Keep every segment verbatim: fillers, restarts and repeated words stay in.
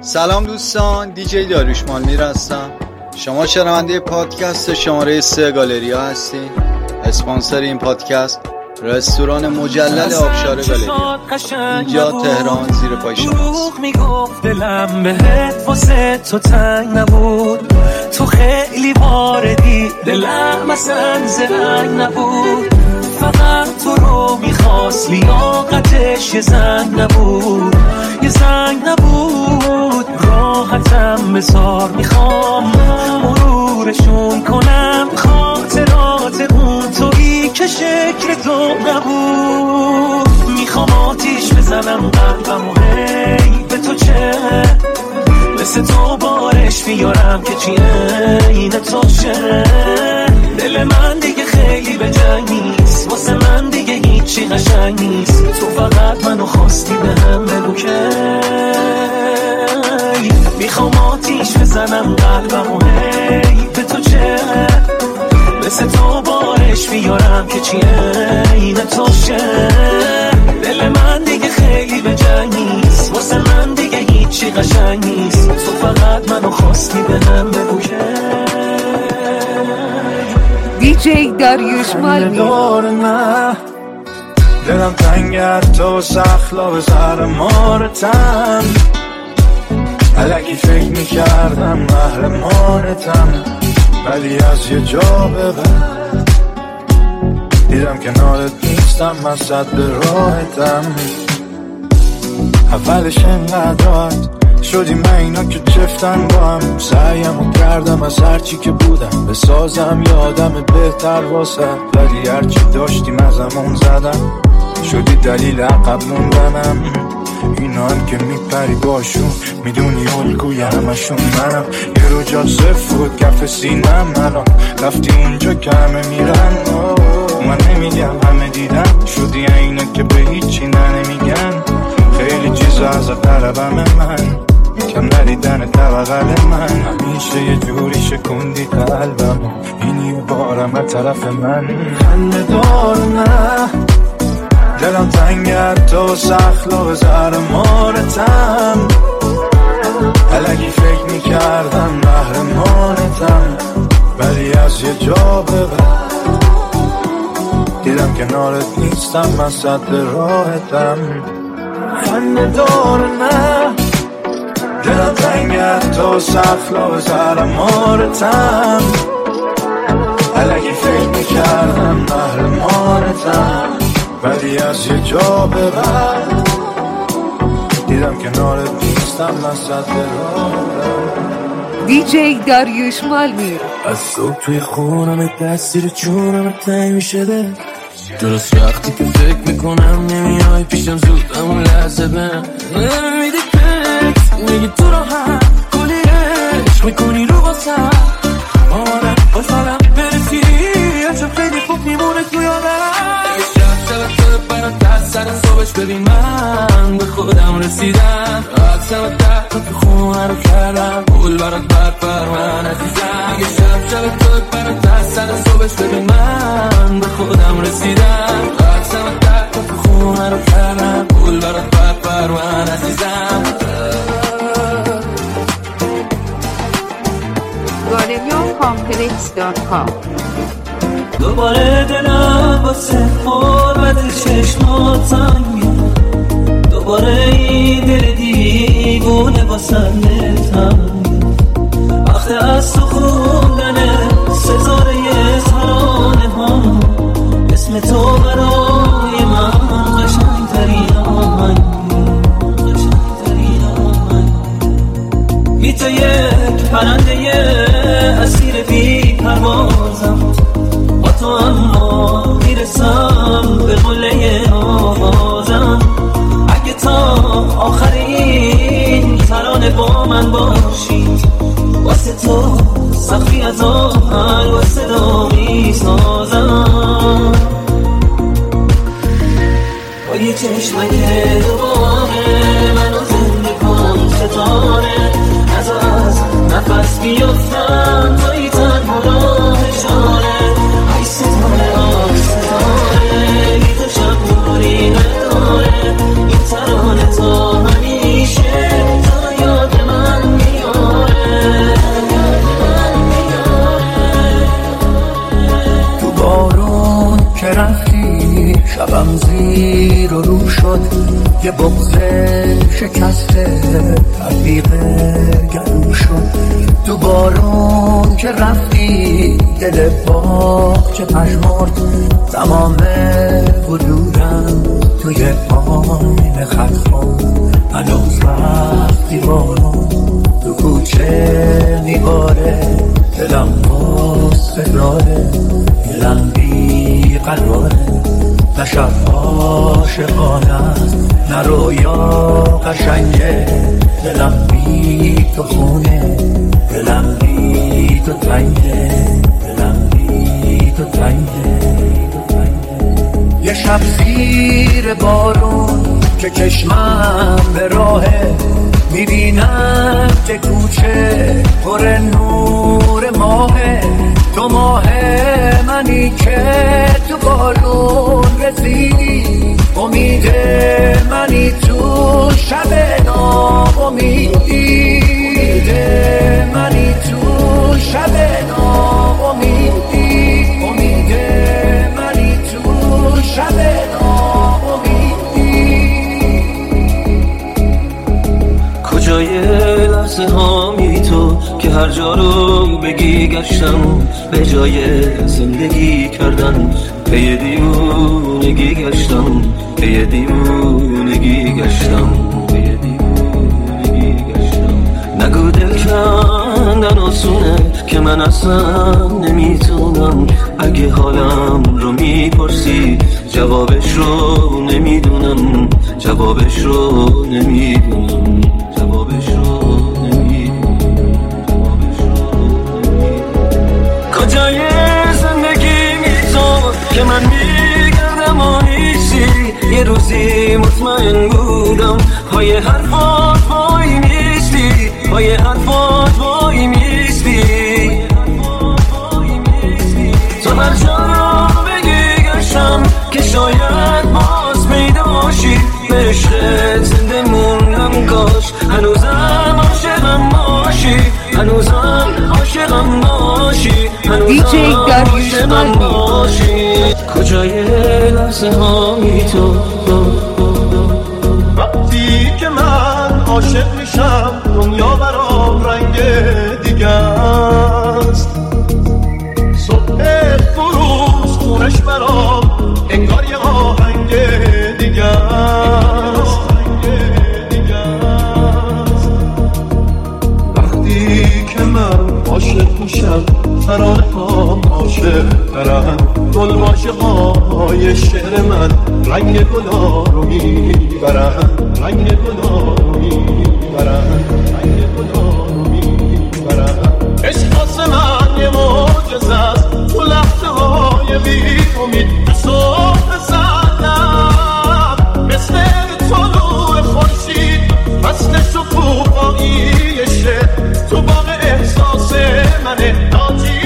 سلام دوستان، دیجی داریوش مالمیر هستم. شما شنونده پادکست شماره سه گالریا هستین. اسپانسر این پادکست رستوران مجلل آبشار گالریا، اینجا تهران زیر پای شماست. میگفت دلم بهت واسه تو تنگ نبود، تو خیلی واردی دلم اصلا زرنگ نبود، فقط تو رو میخواست لیاقتش یه زنگ نبود، یه زنگ نبود. راحتم بسار میخوام مرورشون کنم، خاطرات اون تویی که شکل تو نبود. میخوام آتیش بزنم قلبم و هی به تو چه مثل تو بارش بیارم که چیه این تو شه. دل من دیگه خیلی به جنگ نیست، واسه من دیگه هیچی قشنگ نیست. تو فقط منو خواستی به هم بگو که میخوام آتیش بزنم قلبم و هی به تو چه مثل تو بارش بیارم که چیه این تو شه. دل من دیگه خیلی به جنگ نیست، واسه من دیگه هیچی قشنگ نیست. تو فقط منو خواستی به هم بگو که دیجی داریوش مالمیر. دلم تنگت تو سخلا به زهر مارتم، الکی فکر میکردم محرمانتم، ولی از یه جا به بعد دیدم کنارت نیستم، من صد به راحتم. اولش انقدر راحت شدیم من اینا که چفتن با هم، سعیمو کردم از هرچی که بودم بسازم یادم بهتر واسه، ولی هرچی داشتیم ازمون زدم، شدی دلیل عقب موندنم. اینا هم که میپری باشون میدونی الگوی همشون منم، یه رو جا صرف بود کف سینم، الان رفتی اونجا که همه میرن. من نمیگم همه دیدن، شدی اینا که به هیچی نمیگن. خیلی چیزا از قلبم من کم ندیدن طبقل من، همیشه یه جوری شکندی قلبم، اینی بارم از طرف من. خنده دار نه دلم تنگت تو سخلا به زهر مارتم، الکی فکر میکردم محرمانتم، ولی از یه جا به بعد دیدم کنارت نیستم، من صد راحتم. خنده دار نه دلم تنگت تو سخلا به زهر مارتم، الکی فکر میکردم محرمانتم، ولی از یه جا به بعد دیدم کنارت نیستم، من صد راحتم. دیجی داریوش مالمیر. از صبح توی خونم دستیر چونم تنگ میشه دل، درست وقتی که فکر میکنم نمیای پیشم زود همون لحظه بهم نمیدی پت، میگی تو راحت کلی عشق میکنی رو واسه آره خوشحالم برسی، عجب خیلی خوب میمونه تو یادم. یه شب شب تو برات دست سر صبحش ببین من به خودم رسیدم، حدسم ده تو که خونه رو کردم پول برات برپر من عزیزم. یه شب شب تو برات دست سر صبحش ببین من به خودم رسیدم، حدسم ده تو که خونه رو کردم پول برات برپر من عزیزم. گالریا کامپلکس دات کام. دوباره دلم واسه خوربت چشمات تنگه، دوباره این دل دیوونه واسه تنگه، وقت از تو خوندنه ستاره ترانه ها، اسم تو برای من قشنگ ترین آهنگه، قشنگ ترین آهنگه. بی تو یک پرنده اسیر بی پروازم، با تو اما میرسم به قله آوازم. اگه تا آخرین ترانه با من باشی، واسه تو سخفی از آهنگ و صدا میسازم. با یه چشمک دوباره منو زنده کن ستاره، از از نفس بیفتم توی تنها راه شاره. ای ستاره آه ستاره بی تو شب نوری نداره، این ترانه تا همیشه تا یاد من شکسته تبلیغ گلو شد تو بارون که رفتی دل باغچه پژمرد تمام وجودم توی آینه خط خورد هنوز وقتی بارون تو کوچه میباره دلم باز فکراره دلم بی قراره نه شب عاشقانه است نه رویا قشنگه دلم بی تو خونه دلم بی تو تنگه دلم بی تو تنگه یه شب زیر بارون که چشمم به راهه میبینم که کوچه پر نور ماهه تو ماه منی که تو بارون رسیدی امید منی تو شب ناامیدی امید منی تو شب ناامیدی امید منی تو شب ناامیدی کجای لحظه ها می تو که هر جا رو بگی گشتم به جای زندگی کردن پی دیوونگی گشتم پی دیوونگی گشتم پی دیوونگی گشتم نگو دل کندن آسونه که من اصلا نمیتونم اگه حالم رو میپرسی جوابش رو نمیدونم جوابش رو نمیدونم جوابش رو کجای زندگی می تو که من میگردم و نیستی یه روزی مطمئن بودم پای حرفات وای میستی پای حرفات وای میستی تو هر جا رو بگی گشتم که شاید باز پیدا باشی به عشقت زنده موندم کاش هنوزم عاشقم باشی هنوزم عاشقم باشی دیجی داریوش باشی کجای لحظه ها می تو وقتی که من عاشق میشم دنیا برام رنگ دیگه است صبح فروز خونش برام انگار یه آهنگ دیگه است وقتی که من عاشق میشم ترانه ها عاشق ترن گل عاشقای شعر من رنگ گلا رو میبرن رنگ گلا رو میبرن رنگ گلا رو میبرن عشق واسه من یه معجزه است تو لحظه های بی امید صبح زدم مثل طلوع خورشید مثل شکوفایی شعر تو باغ احساس منه ناجی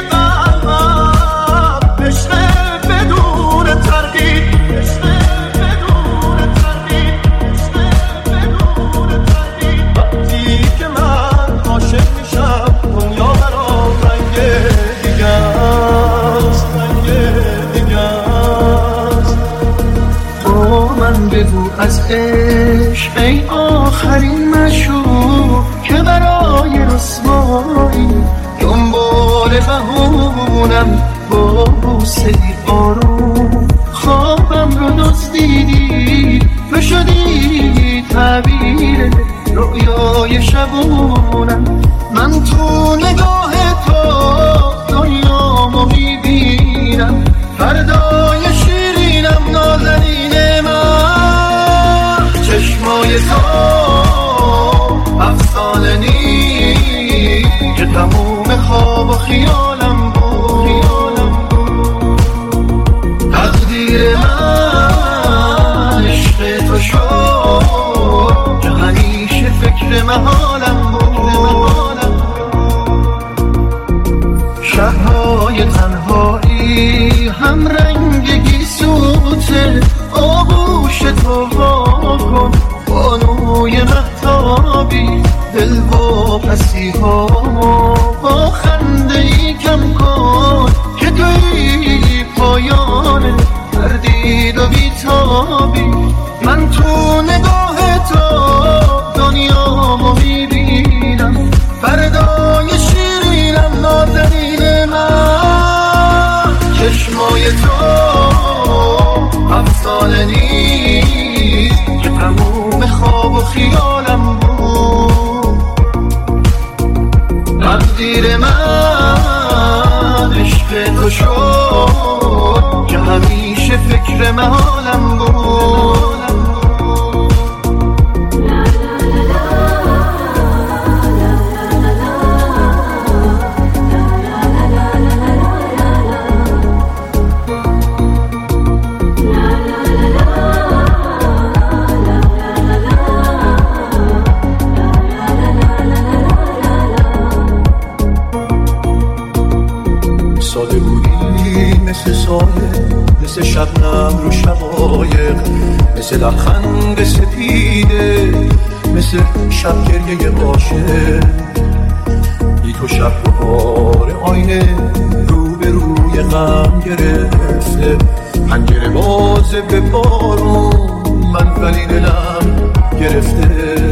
قلبم عشق بدون تردید عشق بدون تردید عشق بدون تردید وقتی که من عاشق میشم دنیا برام رنگ دیگه است رنگ دیگه است با من بگو از عشق ای آخرین مشهور که برای رسوایی دنبال بهونم با بوسه آروم خوابم رو دزدیدی و شدی تعبیر رویای شبونم من تو نگاه تو دنیامو میبینم فردای شیرینم نازنین من چشمای تو افسانه نیست که تموم خواب و خیالم بود تقدیر من عشق تو شد که همیشه فکر محالم بود شبهای تنهایی هم رنگ گیسوته آغوش تو واکن بانوی مهتابی دل و پسی ها با خنده ای کم کن که توی پایان تردید و بیتابی من تو نگاه تو شبنم رو شقایق، مثل لبخند سپیده، مثل شب گریه عاشق. بی تو شب بهار آینه رو به روی غم گرفته، پنجره بازه به بارون من ولی دلم گرفته.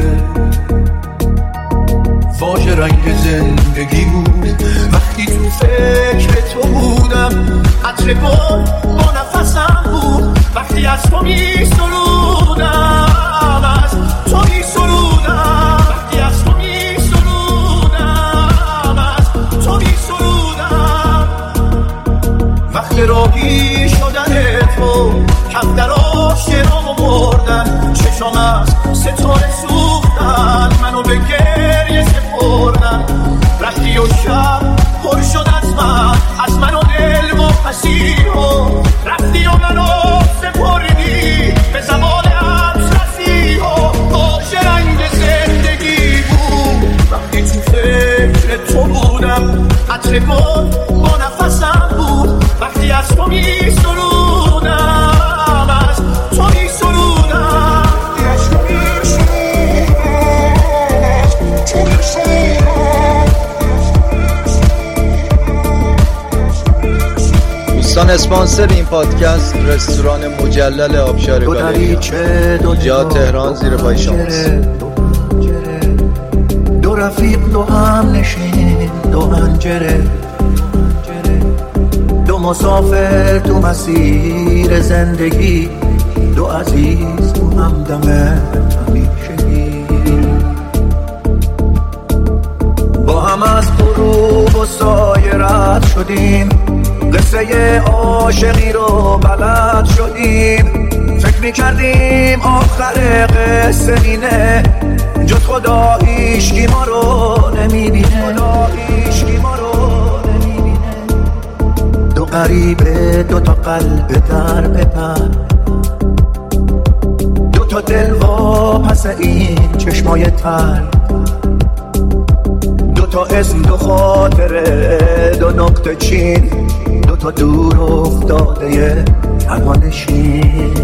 واژه رنگ زندگی بود وقتی تو فکر تو بودم، عطر گل با نفسم بود وقتی از تو می سرودم، از تو می سرودم وقتی از تو می سرودم، از تو می سرودم. وقت راهی شدن تو کم در آشرام بردن، چشم از ستاره سوختن منو به گریه سپردن. رفتی و شب پر شد از من، از من و دل و پسیر و رفتی و منو سپردی به زمان عطر رسی و آش رنگ زندگی بود وقتی تو فکر تو بودم. عطر گل با نفسم بود وقتی از تو می سرودم، از تو می سرودم. دوستان اسپانسر این پادکست رستوران مجلل آبشار گالریا، اینجا تهران زیر پای شماست. دو رفیق دو هم نشین دو پنجره، دو مسافر تو مسیر زندگی، دو عزیز تو همدم همیشگی. با هم از غروب و سایه رد شدیم، قصه عاشقی رو بلد شدیم. فکر میکردیم آخر قصه اینه، جز خدا هیچکی ما رو نمیبینه، خدا هیچکی ما رو نمیبینه. دو غریبه دو تا قلب در بپر، دو تا دل وا پس این چشمای تر، دو تا اسم دو خاطره دو نقطه چین، دو تا دور افتاده همانشین.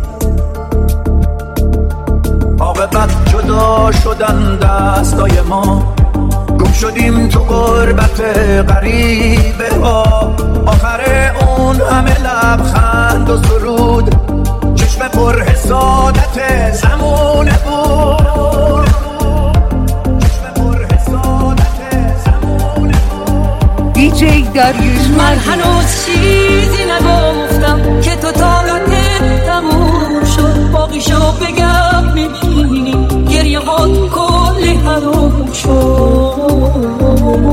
عاقبت جدا شدن دستای ما، گم شدیم تو غربت غریبه ها. آخر اون همه لبخند و سرود، چشم پر حسادت زمونه بود، چشم پر حسادت زمونه بود. دیجی داریوش من هنوز چیزی نگفتم که تو طاقتت تموم شد، باقیشو بگم میبینی گریه ها کلی حروم شد.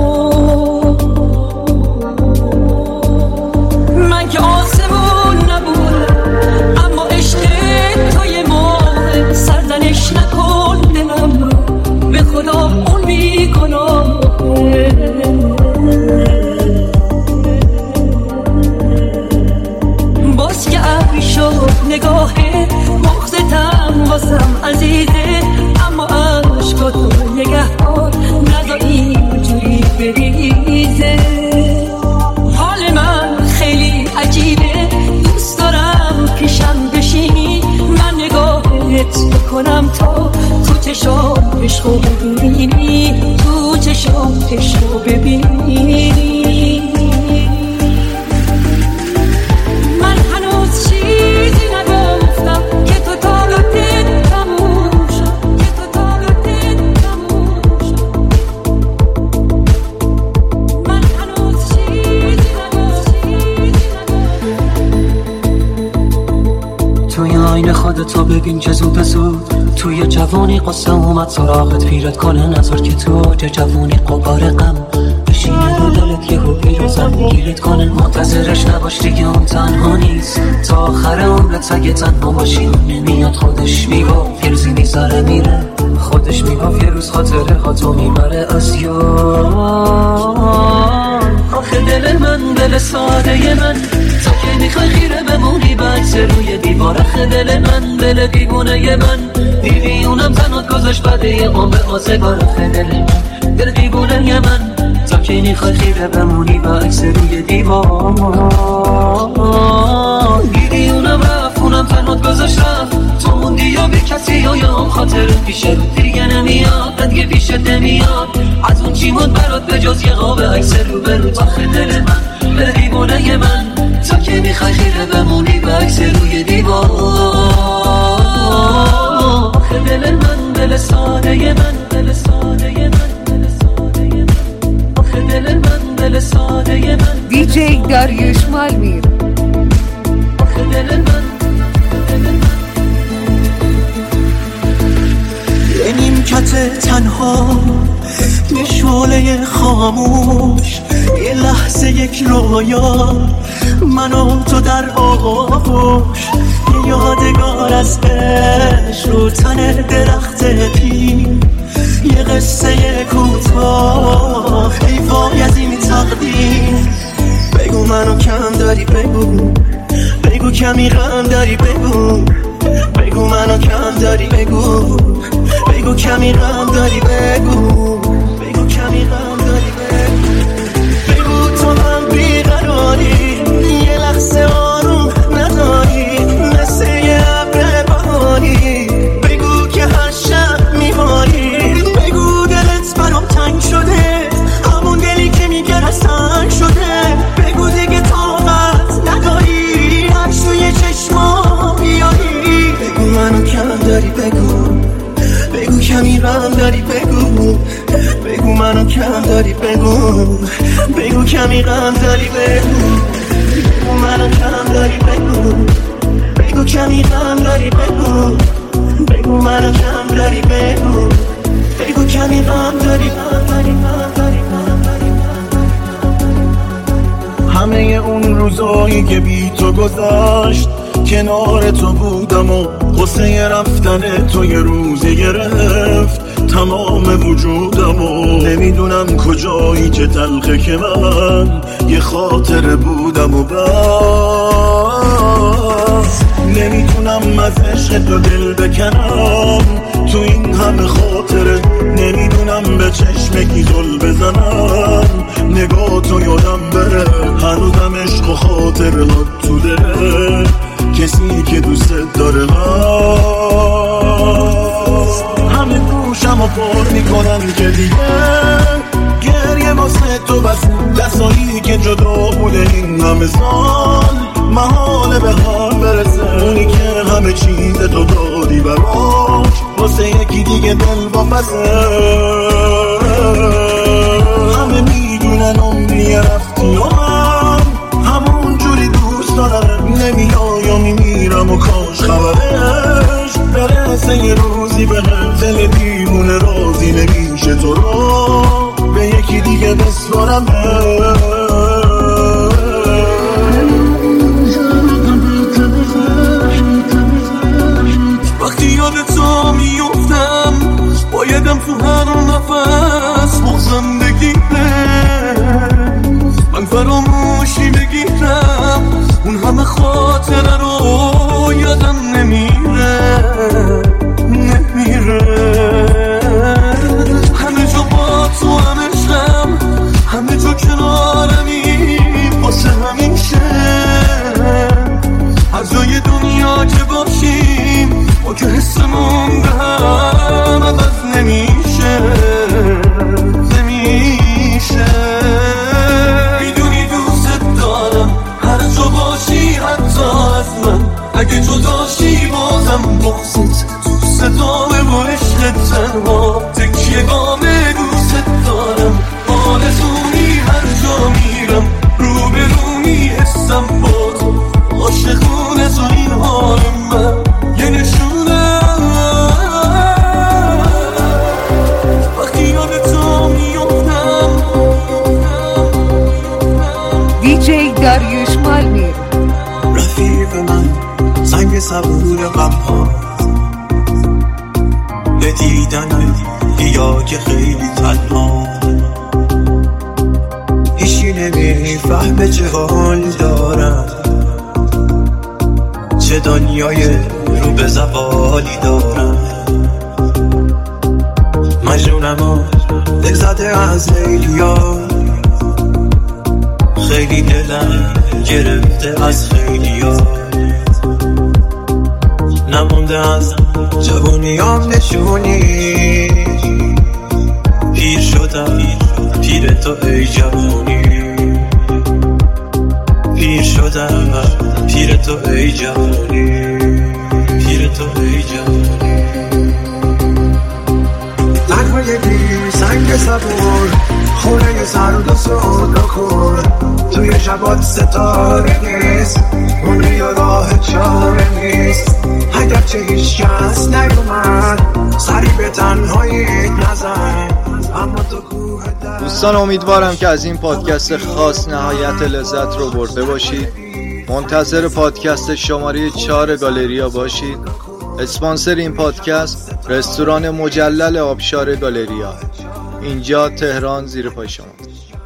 من که آسمون نبودم اما عشق توی ماه، سردنش نکن دلم به خدا اون میکنم. باز که ابری شد نگاه مغزتم واسم عزیزه، اما عشق تو نگهدار نذار اینجوری بریزه. حال من خیلی عجیبه، دوست دارم پیشم بشینی، من نگاهت بکنم تا تو چشام عشقو ببینی، تو چشام عشقو ببینی. خودتو ببین که زود زود توی جوانی قصه اومد سراغت، پیرت کنه نظر که تو اوج جوانی قبار غم بشینه رو دلت یه رو پیروزم گیرت کنه. منتظرش نباش دیگه اون تنها نیست، تا آخر عمرت اگه تنها باشی نمیاد. خودش میگفت یه روزی میذاره میره، خودش میگفت یه روز خاطره ها تو میبره از یاد. آخه دل من دل ساده من، تا که میخوای خیره بمونی بکس روی دیوار. آخه دل من دل دیوونه من، دیوونم تنات گذاشت بده یه قم به آزگار. آخه دل من دل دیوونه من، تا که میخوای خیره بمونی بکس روی دیوار. گیری منم تنات گذاشتم تو موندی یا به کسی یا یا خاطر پیشه دیگه نمیاد دیگه پیشت نمیاد از اون چی مون برات به جز یه قاب عکس رو به رو تاخ دل من به دیوانه من تا که میخوای خیره بمونی به عکس روی دیوار آخه دل من دل ساده من دل ساده من دل ساده من آخه دل من دل ساده من دیجی داریوش مالمیر آخه دل من یه نیمکت تنها یه شعله خاموش یه لحظه یک رویا من و تو در آغوش یه یادگار از عشق رو تن درخت پیر یه قصه کوتاه ای وای از این تقدیر بگو منو کم داری بگو بگو کمی غم داری بگو بگو منو کم داری بگو بگو کمی غم داری بگو بگو کمی غم داری بگو بگو تو هم بیقراری یه لحظه آروم نداری مثل یه ابر بهاری بگو که هر شب میباری بگو دلت برام تنگ شده همون دلی که میگه رسن شده بگو دیگه طاقت نداری هر توی چشما بیایی بگو منو کم داری بگو بگو کمی غم داری بگو بگو منو کم داری بگو بگو کمی غم داری بگو بگو منو کم داری بگو بگو کمی غم داری بگو بگو منو کم داری بگو بگو کمی غم داری همه اون روزایی که بی تو گذشت کنار تو بودم و غصه رفتن تو یه روزی گرفت تمام وجودم و نمیدونم کجایی که تلخه که من یه خاطره بودم و بس نمیتونم از عشق تو دل بکنم تو این همه خاطره نمیدونم به چشم کی زل بزنم نگاه تو یادم بره هنوزم عشق و خاطره ها تو دل کسی که دوست داره هست همه گوشم و پر میکنن که دیگه گریه واسه تو بس دستایی که جدا بوده این همه سال محاله به هم برسه اونی که همه چیز تو دادی براش واسه یکی دیگه دل بافزه همه میدونن عمری رفتی و من همون جوری دوست دارم نمیای یا میمیرم و کاش خبرش برسه یه روزی به دل دیوونه رازی نمیشه تو رو به یکی دیگه بسپارم وقتی یاد تو میفتم بایدم تو هر نفس بغزم بگیره من فراموشی بگیرم اون همه خاطره رو یادم نمیره نمیره همه جا با تو هم عشقم همه جا کنارمی واسه همیشه هر جای دنیا که باشیم ما که حسمون به هم عوض نمیشه نمیشه میدونی دوست دارم هر جا باشی حتی از من اگه جداشی بازم بغزت تو صدامه و عشق تنها تکیه گامه دوست دارم آرزونی هر جا میرم رو به رو میحسم با تو عاشقونه تو این حال من یه نشونه وقتی یاد تو میفتم دیجی داریوش مالمیر رفیق من سنگ صبور غمها به دیدن یا که خیلی تنها هیچی نمیفهمه چه حال دارم چه دنیای رو به زوالی دارم مجنونم و دل زده از لیلیا خیلی دلم گرفته از خیلیا نمونده از جوونیام نشونی. پیر شدم پیر تو ای جوونی، پیر شدم پیر تو ای جوونی، پیر تو ای جوونی. نگوی بی سنگ صبور، خونه سرد و سود و کور، توی شبات ستاره نیست، اونی و راه چاره نیست. اگر چه هیچ کس نیومد سری به تنهایی نزن، اما تو کوه در. دوستان امیدوارم که از این پادکست خاص نهایت لذت رو برده باشید. منتظر پادکست شماره چهار گالریا باشید. اسپانسر این پادکست رستوران مجلل آبشار گالریا، اینجا تهران، زیر پای شما.